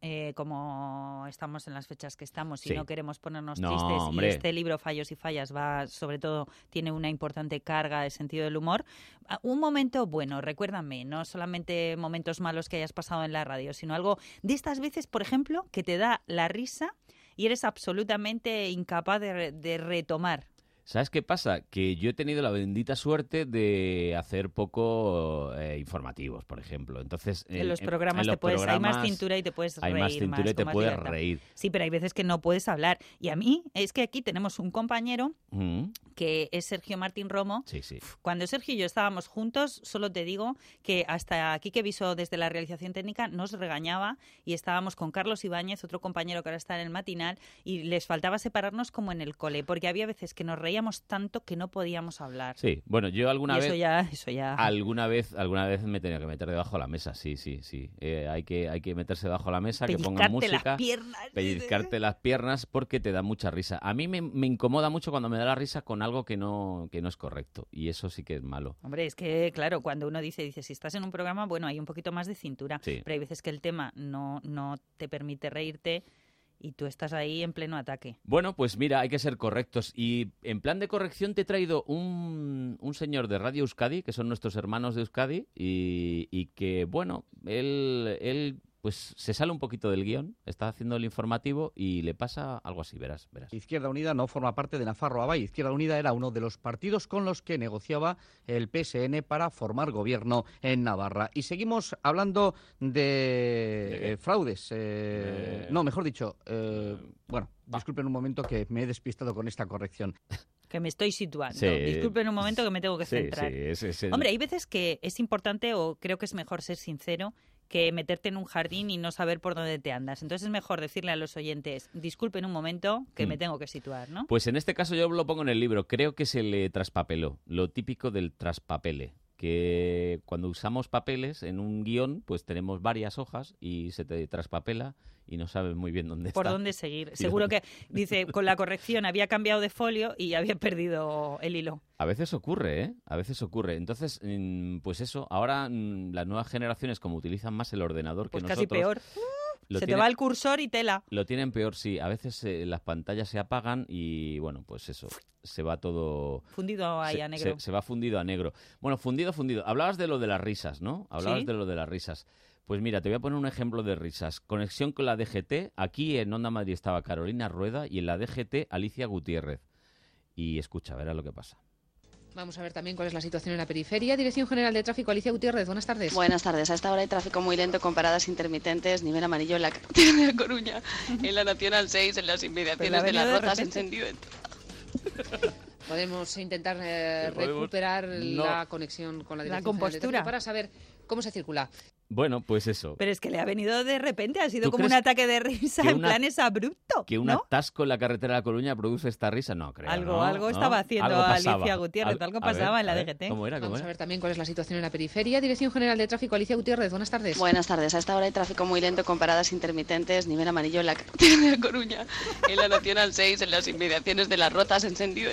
como estamos en las fechas que estamos y no queremos ponernos no, tristes, hombre. Y este libro, Fallos y Fallas, sobre todo, tiene una importante carga de sentido del humor. Un momento bueno, recuérdame, no solamente momentos malos que hayas pasado en la radio, sino algo de estas veces, por ejemplo, que te da la risa y eres absolutamente incapaz de retomar. ¿Sabes qué pasa? Que yo he tenido la bendita suerte de hacer poco informativos, por ejemplo. Entonces, en los programas hay más cintura y te puedes reír. Hay más cintura y te puedes reír. Sí, pero hay veces que no puedes hablar. Y a mí, es que aquí tenemos un compañero que es Sergio Martín Romo. Sí. Cuando Sergio y yo estábamos juntos, solo te digo que hasta aquí que Viso desde la realización técnica nos regañaba y estábamos con Carlos Ibáñez, otro compañero que ahora está en el matinal, y les faltaba separarnos como en el cole, porque había veces que nos reíamos tanto que no podíamos hablar. Sí, bueno, yo alguna vez... Eso ya... Alguna vez me tenía que meter debajo de la mesa, sí. Hay que meterse debajo de la mesa, que pongan música. Pellizcarte las piernas porque te da mucha risa. A mí me incomoda mucho cuando me da la risa con algo que no es correcto, y eso sí que es malo. Hombre, es que, claro, cuando uno dice, si estás en un programa, bueno, hay un poquito más de cintura, pero hay veces que el tema no te permite reírte y tú estás ahí en pleno ataque. Bueno, pues mira, hay que ser correctos. Y en plan de corrección te he traído un señor de Radio Euskadi, que son nuestros hermanos de Euskadi, y que, bueno, él pues se sale un poquito del guión, está haciendo el informativo y le pasa algo así, verás. Izquierda Unida no forma parte de Nafarroa. Izquierda Unida era uno de los partidos con los que negociaba el PSN para formar gobierno en Navarra. Y seguimos hablando de fraudes. No, mejor dicho, bueno, disculpen un momento que me he despistado con esta corrección. Que me estoy situando. Sí. Disculpen un momento que me tengo que centrar. Sí, Hombre, hay veces que es importante o creo que es mejor ser sincero que meterte en un jardín y no saber por dónde te andas. Entonces es mejor decirle a los oyentes, disculpen un momento, que me tengo que situar, ¿no? Pues en este caso yo lo pongo en el libro. Creo que se le traspapeló. Lo típico del traspapele. Que cuando usamos papeles en un guión, pues tenemos varias hojas y se te traspapela y no sabes muy bien dónde está. Por dónde seguir. Seguro que, dice, con la corrección había cambiado de folio y había perdido el hilo. A veces ocurre, ¿eh? A veces ocurre. Entonces, pues eso, ahora las nuevas generaciones, como utilizan más el ordenador que nosotros... Casi peor. Te va el cursor y tela. Lo tienen peor, sí. A veces las pantallas se apagan y, bueno, pues eso, se va todo... Fundido ahí a negro. Se va fundido a negro. Bueno, fundido. Hablabas de lo de las risas, ¿no? Hablabas de lo de las risas. Pues mira, te voy a poner un ejemplo de risas. Conexión con la DGT. Aquí en Onda Madrid estaba Carolina Rueda y en la DGT Alicia Gutiérrez. Y escucha, verás lo que pasa. Vamos a ver también cuál es la situación en la periferia. Dirección General de Tráfico, Alicia Gutiérrez, buenas tardes. Buenas tardes. A esta hora hay tráfico muy lento con paradas intermitentes, nivel amarillo en la carretera de La Coruña, en la Nacional 6, en las inmediaciones de Las Rozas, en sentido... Podemos intentar recuperar la conexión con la Dirección compostura General de Tráfico para saber cómo se circula. Bueno, pues eso. Pero es que le ha venido de repente, ha sido como un ataque de risa, en plan es abrupto. ¿Que un atasco en la carretera de La Coruña produce esta risa? No, creo. Algo estaba haciendo Alicia Gutiérrez, algo pasaba en la DGT. Vamos a ver también cuál es la situación en la periferia. Dirección General de Tráfico, Alicia Gutiérrez, buenas tardes. Buenas tardes. A esta hora hay tráfico muy lento con paradas intermitentes, nivel amarillo en la carretera de La Coruña, en la Nacional 6, en las inmediaciones de Las Rozas, en sentido...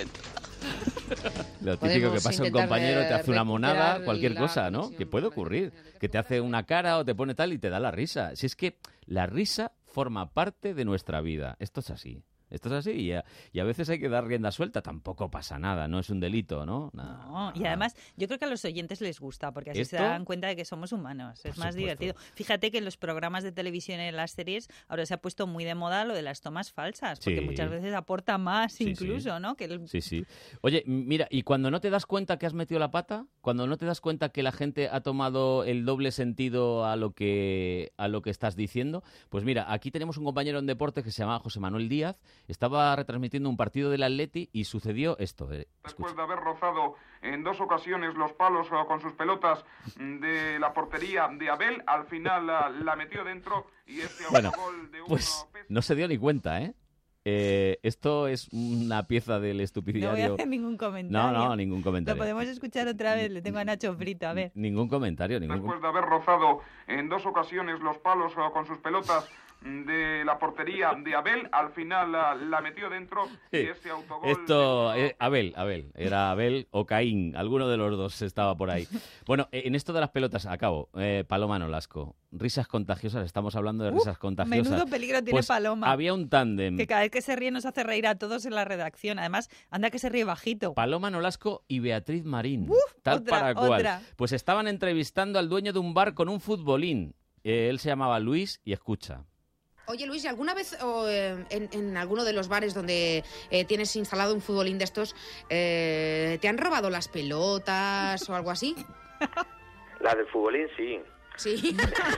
Lo típico que pasa un compañero, te hace una monada, cualquier cosa, ¿no? Que puede ocurrir. Que te hace una cara o te pone tal y te da la risa. Si es que la risa forma parte de nuestra vida. Esto es así. Esto es así y a veces hay que dar rienda suelta. Tampoco pasa nada, no es un delito, ¿no? No, y además yo creo que a los oyentes les gusta porque así se dan cuenta de que somos humanos. Es más divertido. Fíjate que en los programas de televisión y en las series ahora se ha puesto muy de moda lo de las tomas falsas, porque muchas veces aporta más incluso, ¿no? Sí. Oye, mira, y cuando no te das cuenta que has metido la pata, cuando no te das cuenta que la gente ha tomado el doble sentido a lo que estás diciendo, pues mira, aquí tenemos un compañero en deporte que se llama José Manuel Díaz. Estaba retransmitiendo un partido del Atleti y sucedió esto. Después de haber rozado en 2 ocasiones los palos con sus pelotas de la portería de Abel, al final la metió dentro y este autogol de uno... Pues no se dio ni cuenta, ¿eh? Esto es una pieza del estupidiario. No voy a hacer ningún comentario. No, ningún comentario. Lo podemos escuchar otra vez, le tengo a Nacho frito, a ver. Ningún comentario. Después de haber rozado en 2 ocasiones los palos con sus pelotas de la portería de Abel, al final la metió dentro y ese autogol... Esto, Abel, era Abel o Caín, alguno de los dos estaba por ahí. Bueno, en esto de las pelotas, acabo, Paloma Nolasco, risas contagiosas, estamos hablando de risas contagiosas. Menudo peligro tiene pues Paloma. Había un tándem. Que cada vez que se ríe nos hace reír a todos en la redacción, además, anda que se ríe bajito. Paloma Nolasco y Beatriz Marín, tal para cual. Pues estaban entrevistando al dueño de un bar con un futbolín, él se llamaba Luis y escucha. Oye, Luis, ¿alguna vez en alguno de los bares donde tienes instalado un futbolín de estos, te han robado las pelotas o algo así? La del futbolín, sí. Sí.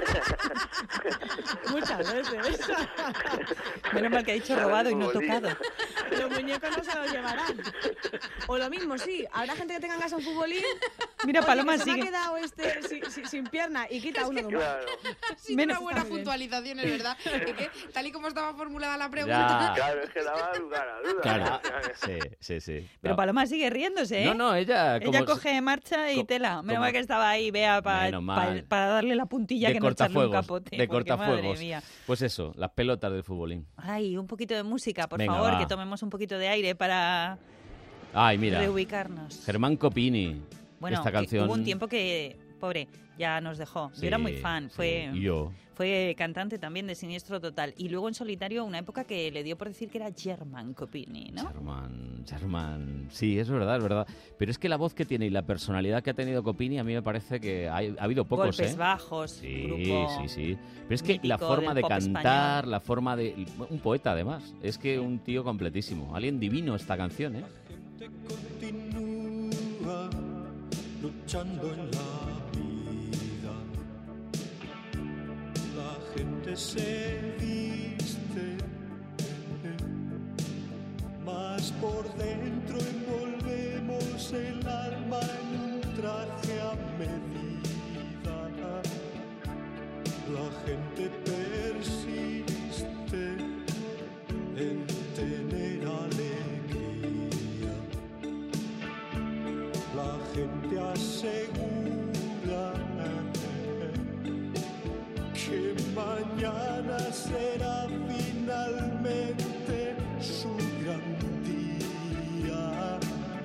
Muchas veces. Menos mal que ha dicho robado y no tocado. Los muñecos no se los llevarán. O lo mismo, sí. Habrá gente que tenga en casa un futbolín. Mira, Paloma sigue. Se me ha quedado sin pierna y quita uno de un claro. Sí, una buena puntualización, es verdad. Que, tal y como estaba formulada la pregunta. Claro, es que daba lugar a dudas. Claro. Sí. Pero Paloma sigue riéndose, ¿eh? No, ella... Ella coge marcha y tela. Menos mal que estaba ahí, Bea, para darle la puntilla que no echarle un capote. De cortafuegos. Pues eso, las pelotas del futbolín. Ay, un poquito de música, por Venga, favor, va. que tomemos un poquito de aire para reubicarnos. Germán Copini. Bueno, esta canción... hubo un tiempo que, pobre, ya nos dejó. Yo era muy fan. Fue cantante también de Siniestro Total. Y luego en solitario, una época que le dio por decir que era Germán Copini, ¿no? Germán. Sí, es verdad. Pero es que la voz que tiene y la personalidad que ha tenido Copini, a mí me parece que ha habido pocos, golpes bajos, grupo sí. Pero es que la forma de cantar, español. La forma de... Un poeta, además. Es que un tío completísimo. Alguien divino esta canción, ¿eh? La gente continúa luchando en la gente se viste, mas por dentro envolvemos el alma en un traje a medida. gente persiste en tener alegría. La gente asegura que mañana será finalmente su gran día.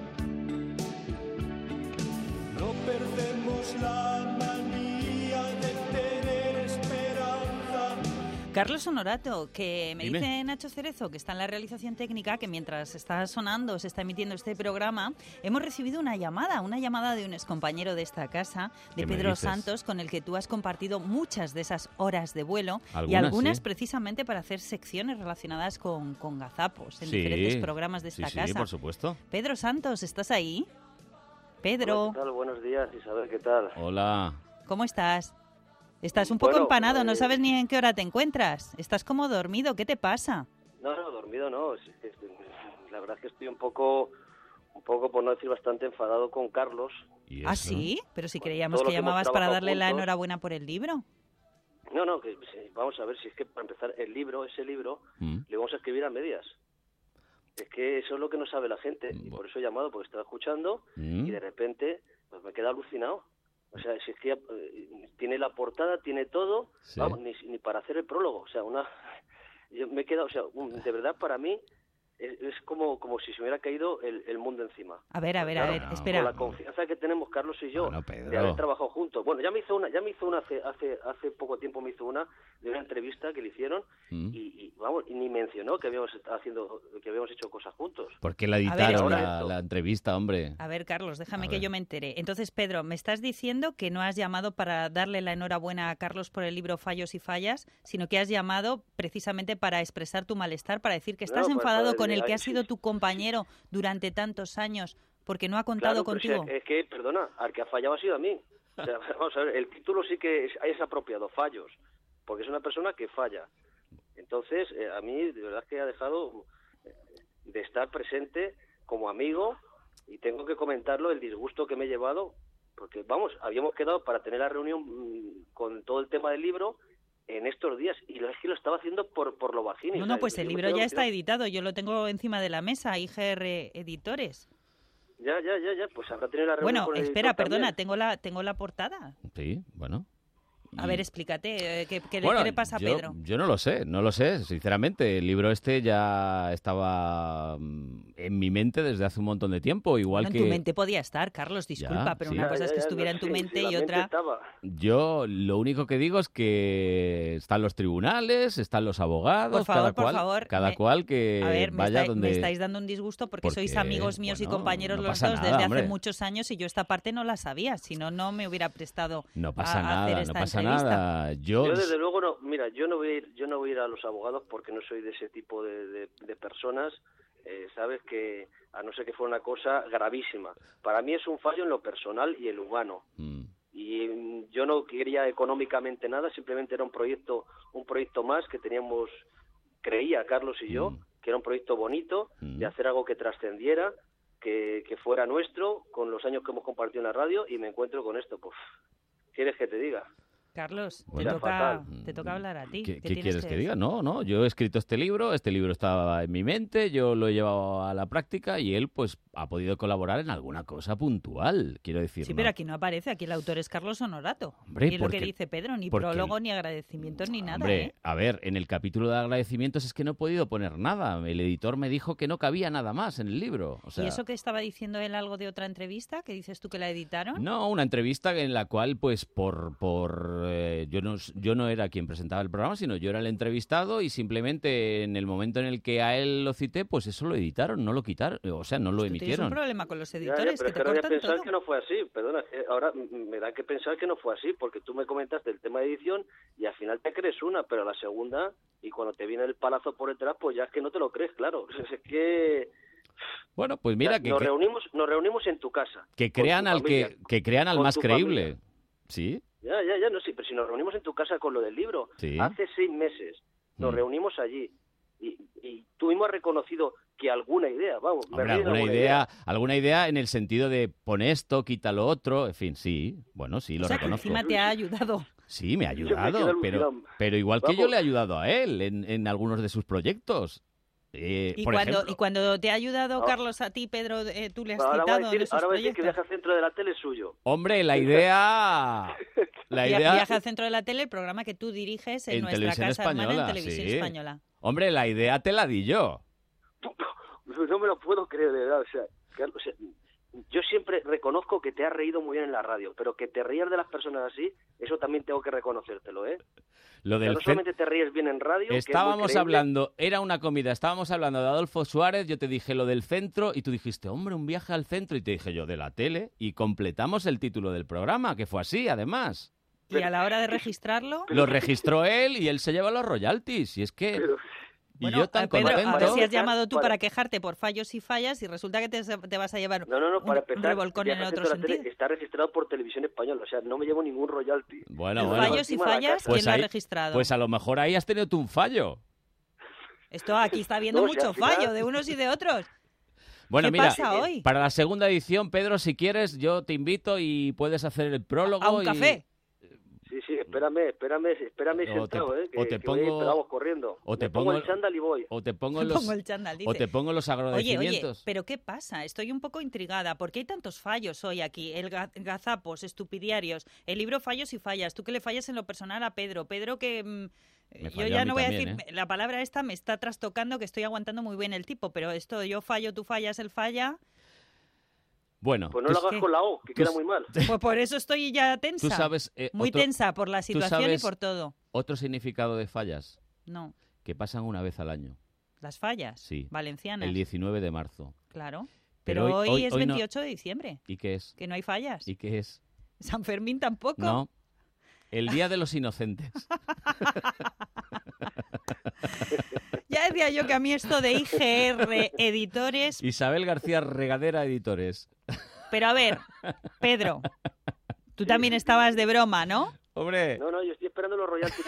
No perdemos la manía de tener esperanza. Carlos Honorato, que me dice Nacho Cerezo, que está en la realización técnica, que mientras está sonando, se está emitiendo este programa, hemos recibido una llamada de un excompañero de esta casa, de Pedro Santos, con el que tú has compartido muchas de esas horas de vuelo, y algunas precisamente para hacer secciones relacionadas con gazapos en diferentes programas de esta casa. Sí, por supuesto. Pedro Santos, ¿estás ahí? Pedro. Hola, ¿qué tal? Buenos días, Isabel, ¿qué tal? Hola. ¿Cómo estás? Estás un poco empanado, no sabes ni en qué hora te encuentras. Estás como dormido, ¿qué te pasa? No, dormido no. La verdad es que estoy un poco, por no decir bastante, enfadado con Carlos. ¿Ah, sí? Pero si creíamos que llamabas para darle la enhorabuena por el libro. No, vamos a ver, si es que para empezar, ese libro, le vamos a escribir a medias. Es que eso es lo que no sabe la gente, y por eso he llamado, porque estaba escuchando, y de repente pues me queda alucinado. O sea, si es que tiene la portada, tiene todo, vamos, ni para hacer el prólogo. O sea, yo me he quedado, o sea, de verdad para mí es como si se hubiera caído el mundo encima. A ver, espera. Con la confianza que tenemos Carlos y yo de haber trabajado juntos. Bueno, ya me hizo una hace poco tiempo, me hizo una de una entrevista que le hicieron y vamos, y ni mencionó que habíamos hecho cosas juntos. ¿Por qué la editaron la entrevista, hombre? A ver, Carlos, déjame que yo me entere. Entonces, Pedro, me estás diciendo que no has llamado para darle la enhorabuena a Carlos por el libro Fallos y Fallas, sino que has llamado precisamente para expresar tu malestar, para decir que estás enfadado con el que ha sido tu compañero durante tantos años porque no ha contado contigo. Es que, perdona, al que ha fallado ha sido a mí. O sea, vamos a ver, el título sí que es apropiado, Fallos, porque es una persona que falla. Entonces, a mí de verdad que ha dejado de estar presente como amigo, y tengo que comentarlo, el disgusto que me he llevado, porque vamos, habíamos quedado para tener la reunión con todo el tema del libro en estos días, y es que lo estaba haciendo por lo bajín. No, pues el libro ya está editado, yo lo tengo encima de la mesa, IGR Editores. Ya, pues habrá tenido la reunión. Bueno, espera, perdona, tengo la portada. Sí, bueno. A ver, explícate, ¿qué le pasa a Pedro? Yo no lo sé, sinceramente. El libro este ya estaba en mi mente desde hace un montón de tiempo, igual que... En tu mente podía estar, Carlos, disculpa, pero una cosa es que estuviera en tu mente y otra... Yo lo único que digo es que están los tribunales, están los abogados, cada cual que vaya donde... Me estáis dando un disgusto porque sois amigos míos y compañeros los dos desde hace muchos años, y yo esta parte no la sabía, si no, no me hubiera prestado a hacer esta entrevista. Nada. Yo desde luego no, mira, yo no voy a ir a los abogados porque no soy de ese tipo de personas, sabes, que a no ser que fuera una cosa gravísima. Para mí es un fallo en lo personal y en lo humano. Y yo no quería económicamente nada, simplemente era un proyecto más que creía Carlos y yo, que era un proyecto bonito, de hacer algo que trascendiera, que fuera nuestro, con los años que hemos compartido en la radio, y me encuentro con esto. Pues, ¿quieres que te diga? Carlos, bueno, te toca hablar a ti. ¿Qué quieres que diga? No, yo he escrito este libro estaba en mi mente, yo lo he llevado a la práctica y él pues ha podido colaborar en alguna cosa puntual, quiero decir. Sí, pero aquí no aparece, aquí el autor es Carlos Honorato. Hombre, y es lo que dice Pedro, ni prólogo, ni agradecimientos, ni nada. Hombre, a ver, en el capítulo de agradecimientos es que no he podido poner nada. El editor me dijo que no cabía nada más en el libro. O sea, ¿y eso que estaba diciendo él algo de otra entrevista? ¿Que dices tú que la editaron? No, una entrevista en la cual pues yo no era quien presentaba el programa, sino yo era el entrevistado, y simplemente en el momento en el que a él lo cité, pues eso lo editaron, no lo quitaron, o sea, no lo emitieron. Tienes un problema con los editores, pero que te cortan pensar todo. Que no fue así, perdona, ahora me da que pensar que no fue así, porque tú me comentaste el tema de edición y al final te crees una, pero a la segunda, y cuando te viene el palazo por detrás, pues ya es que no te lo crees, claro. Es que... Bueno, pues mira, nos reunimos en tu casa. Que crean al más creíble. ¿Sí? Ya, no, sí, pero si nos reunimos en tu casa con lo del libro, ¿sí? Hace 6 meses nos reunimos allí y tú mismo has reconocido que alguna idea, vamos. Hombre, alguna idea en el sentido de pon esto, quita lo otro, en fin, sí, bueno, sí, lo reconozco. Que encima te ha ayudado. Sí, me ha Yo me ayudado, quedo alucinado. pero igual que Vamos. yo le he ayudado a él en algunos de sus proyectos. Y Por cuando, ejemplo, y cuando te ha ayudado Ah. Carlos a ti, Pedro, tú le has Ahora va a citado decir, de sus ahora va a decir que proyectos. Viaje al Centro de la Tele es suyo. hombre, la idea... Viaje al Centro de la Tele, el programa que tú diriges en nuestra Televisión casa hermana Española, en Televisión sí. Española. Hombre, la idea te la di yo. No me lo puedo creer, de verdad. O sea, Carlos, o sea, yo siempre reconozco que te has reído muy bien en la radio, pero que te rías de las personas así, eso también tengo que reconocértelo, ¿eh? Lo O sea, del no solamente te ríes bien en radio, que es muy Estábamos creíble. hablando, era una comida, estábamos hablando de Adolfo Suárez, yo te dije lo del centro y tú dijiste, hombre, un viaje al centro, y te dije yo, de la tele, y completamos el título del programa, que fue así, además. Y a la hora de registrarlo... Lo registró él y él se lleva los royalties, y es que... Y Bueno, yo tan Pedro, contento... ahora sí has llamado tú para quejarte por fallos y fallas y resulta que te vas a llevar No, para un empezar, revolcón en Viaje al otro Centro de la Tele sentido. está registrado por Televisión Española, o sea, no me llevo ningún royalty. Bueno, Fallos y fallas, ¿quién lo ha registrado? Pues a lo mejor ahí has tenido tú un fallo. Esto aquí está habiendo No, si mucho al final- fallo de unos y de otros. Bueno, ¿Qué mira, pasa hoy? para la segunda edición, Pedro, si quieres, yo te invito y puedes hacer el prólogo. A un y- café. Sí, espérame sentado, o te que voy, pongo- pero vamos corriendo. o te Me pongo pongo el chándal y voy. O te pongo Me los, pongo el chándal, dice. o te pongo los Oye, agradecimientos. pero ¿qué pasa? Estoy un poco intrigada. ¿Por qué hay tantos fallos hoy aquí? El gazapos, estupidiarios, el libro Fallos y fallas. Tú que le fallas en lo personal a Pedro. Pedro que... Me yo falló ya a mí no voy también, a decir, la palabra esta me está trastocando, que estoy aguantando muy bien el tipo, pero esto yo fallo, tú fallas, él falla. Bueno, Pues no lo hagas con la O, que queda muy mal. Pues por eso estoy ya tensa. Tú sabes, muy otro- tensa por la tú situación y sabes por todo. Otro significado de fallas, No, que pasan una vez al año. las fallas Sí. valencianas. El 19 de marzo. Claro. Pero Pero hoy es no. 28 de diciembre, ¿Y qué es? que no hay fallas. ¿Y qué es? San Fermín tampoco. No. El Día de los Inocentes. Ya decía yo que a mí esto de IGR Editores... Isabel García Regadera Editores. Pero a ver, Pedro, tú también estabas de broma, ¿no? Hombre. No, yo estoy esperando los royalties.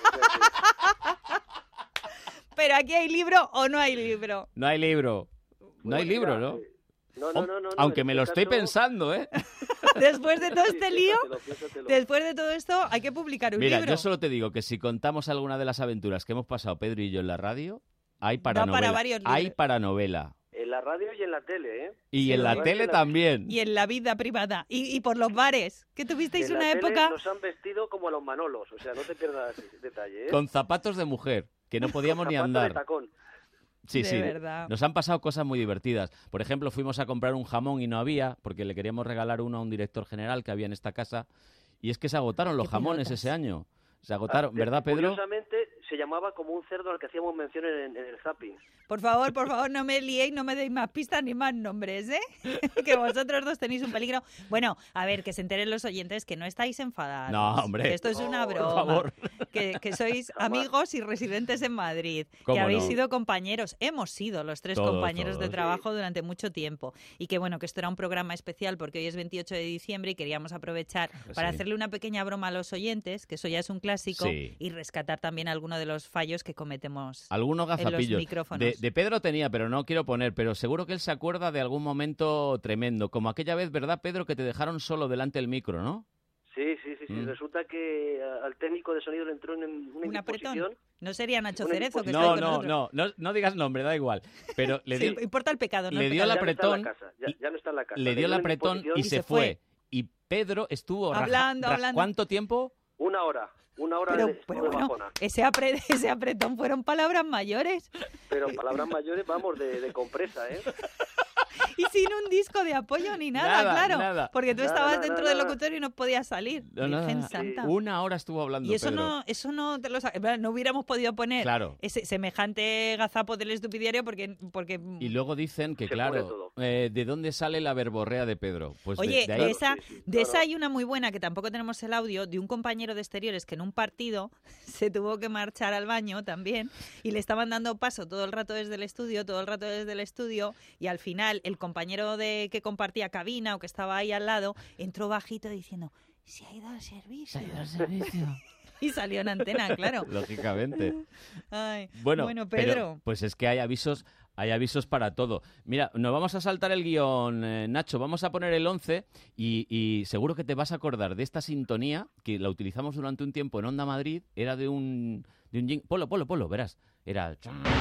Pero aquí hay libro o no hay libro. No hay libro. No hay libro, ¿no? No, Aunque en me este lo estoy caso- pensando, ¿eh? Después de todo este lío, piénsatelo. después de todo esto, hay que publicar un Mira, libro. yo solo te digo que si contamos alguna de las aventuras que hemos pasado Pedro y yo en la radio, hay para Da para novela. varios libros. Hay para novela. En la radio y en la tele, ¿eh? Y en la tele también. Y en la vida privada. Y por los bares. Que tuvisteis En una la tele época... nos han vestido como a los Manolos, o sea, no te pierdas ese detalle, ¿eh? Con zapatos de mujer, que no podíamos ni Zapatos de andar. tacón. Sí, De sí. verdad. Nos han pasado cosas muy divertidas. Por ejemplo, fuimos a comprar un jamón y no había, porque le queríamos regalar uno a un director general que había en esta casa. Y es que se agotaron los jamones ese año. Se agotaron, ¿verdad, Pedro? Curiosamente, se llamaba como un cerdo al que hacíamos mención en el zapping. Por favor, no me liéis, no me deis más pistas ni más nombres, ¿eh? Que vosotros dos tenéis un peligro. Bueno, a ver, que se enteren los oyentes que no estáis enfadados. No, hombre. Que esto es una Por broma. favor. Que sois amigos y residentes en Madrid. ¿Cómo Que habéis no? sido compañeros. Hemos sido los tres Todos, compañeros de todos. trabajo durante mucho tiempo. Y que bueno, que esto era un programa especial porque hoy es 28 de diciembre y queríamos aprovechar para Sí. hacerle una pequeña broma a los oyentes, que eso ya es un clásico, Sí. y rescatar también alguno de los fallos que cometemos Algunos en los gazapillos. micrófonos. De Pedro tenía, pero no quiero poner, pero seguro que él se acuerda de algún momento tremendo, como aquella vez, ¿verdad, Pedro, que te dejaron solo delante del micro, ¿no? Sí. Mm. Resulta que al técnico de sonido le entró una ¿Un apretón? imposición. No sería Nacho Una Cerezo que No, está con no, nosotros. no digas nombre, da igual. Pero le Sí, dio, importa el pecado, no le el dio el pecado. apretón, Ya no está en la casa. le dio el una apretón imposición y se fue. Y Pedro estuvo Hablando. ¿Cuánto tiempo? Una hora Pero de bueno, bajona. ese apretón fueron palabras mayores. Pero palabras mayores, vamos, de compresa, ¿eh? Y sin un disco de apoyo ni nada, claro. nada. Porque tú Nada, estabas nada, dentro del nada. locutorio y no podías salir. No, Virgen nada. Santa. Una hora estuvo hablando Y eso Pedro. no te lo no hubiéramos podido poner Claro. ese semejante gazapo del estupidiario porque Y luego dicen que, Se pone claro, todo. ¿de dónde sale la verborrea de Pedro? Pues Oye, de ahí. de esa hay una muy buena que tampoco tenemos el audio de un compañero de exteriores que en un partido se tuvo que marchar al baño también y le estaban dando paso todo el rato desde el estudio y al final el compañero que compartía cabina o que estaba ahí al lado entró bajito diciendo se ha ido al servicio. Y salió en antena, claro. Lógicamente. Ay, Bueno, Pedro. pero, pues es que hay avisos. Hay avisos para todo. Mira, nos vamos a saltar el guión, Nacho. Vamos a poner el 11 y seguro que te vas a acordar de esta sintonía que la utilizamos durante un tiempo en Onda Madrid. Era de un Polo, verás. Era...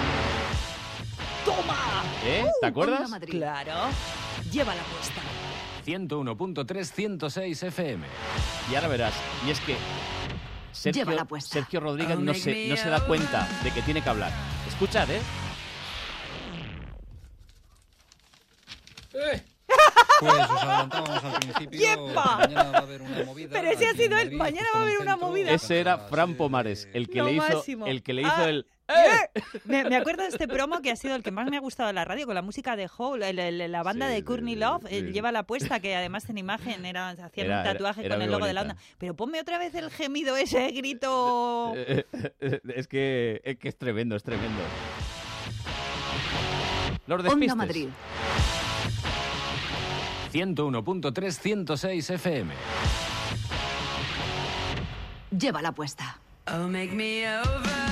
¡Toma! ¿Te acuerdas? Onda Madrid. Claro. Lleva la puesta. 101.3, 106 FM. Y ahora verás. Y es que Sergio Rodríguez no se da cuenta de que tiene que hablar. Escuchad, Pues os adelantábamos al principio que mañana va a haber una movida. Pero ese ha sido él, mañana va a haber una movida. Ese era Fran Pomares, el que le hizo el... Me acuerdo de este promo que ha sido el que más me ha gustado de la radio, con la música de Hole, la banda de Courtney Love, lleva la puesta, que además en imagen hacían un tatuaje con el logo de la onda. Pero ponme otra vez el gemido ese, grito... Es que es tremendo, es tremendo. Los despistes. Onda Madrid. 101.3, 106 FM. Lleva la puesta. Oh, make me over.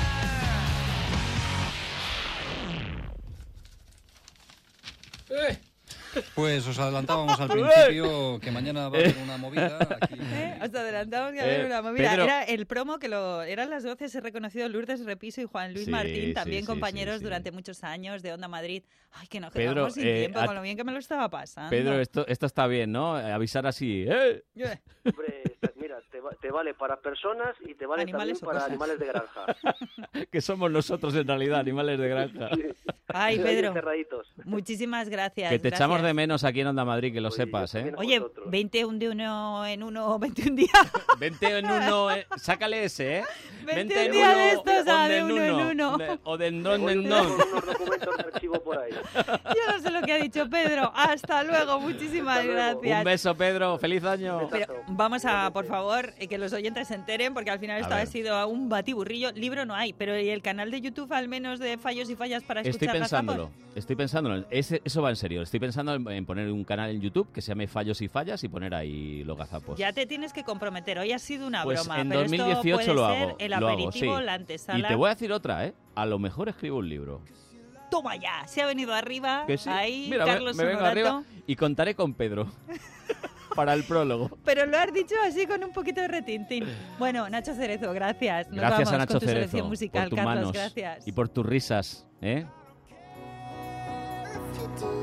Pues os adelantábamos al principio que mañana va a haber una movida. Aquí. Os adelantamos que va a haber una movida. Pedro. Era el promo que eran las 12, se reconocido Lourdes Repiso y Juan Luis Martín, también compañeros durante muchos años de Onda Madrid. Ay, que nos quedamos sin tiempo, con lo bien que me lo estaba pasando. Pedro, esto está bien, ¿no? Avisar así. Hombre, mira, te vale para personas y te vale también para animales de granja. Que somos nosotros en realidad, animales de granja. Ay, Pedro, muchísimas gracias. Que te echamos de menos aquí en Onda Madrid, que lo sepas, ¿eh? Oye, 21 de uno en uno, 21 días. 20 en uno, sácale ese, ¿eh? 20 en uno, de estos, de uno en uno. O de don en don. Unos documentos de archivo por ahí. Yo no sé lo que ha dicho Pedro. Hasta luego, muchísimas gracias. Un beso, Pedro, feliz año. Pero vamos a, por favor, que los oyentes se enteren, porque al final esto ha sido un batiburrillo. Libro no hay, pero ¿y el canal de YouTube al menos de fallos y fallas para escuchar Estoy pensándolo. Eso va en serio. Estoy pensando en poner un canal en YouTube que se llame Fallos y Fallas y poner ahí los gazapos. Ya te tienes que comprometer. Hoy ha sido una broma. En pero 2018 esto lo puede ser hago. el aperitivo, la antesala. Y te voy a decir otra, ¿eh? A lo mejor escribo un libro. Toma ya, se ha venido arriba. Que sí. Ahí, mira, Carlos me vengo Honorato. arriba y contaré con Pedro. Para el prólogo. Pero lo has dicho así con un poquito de retintín. Bueno, Nacho Cerezo, gracias. Nos gracias vamos a Nacho con tu Cerezo selección musical, por tus Carlos, manos gracias. y por tus risas, ¿eh?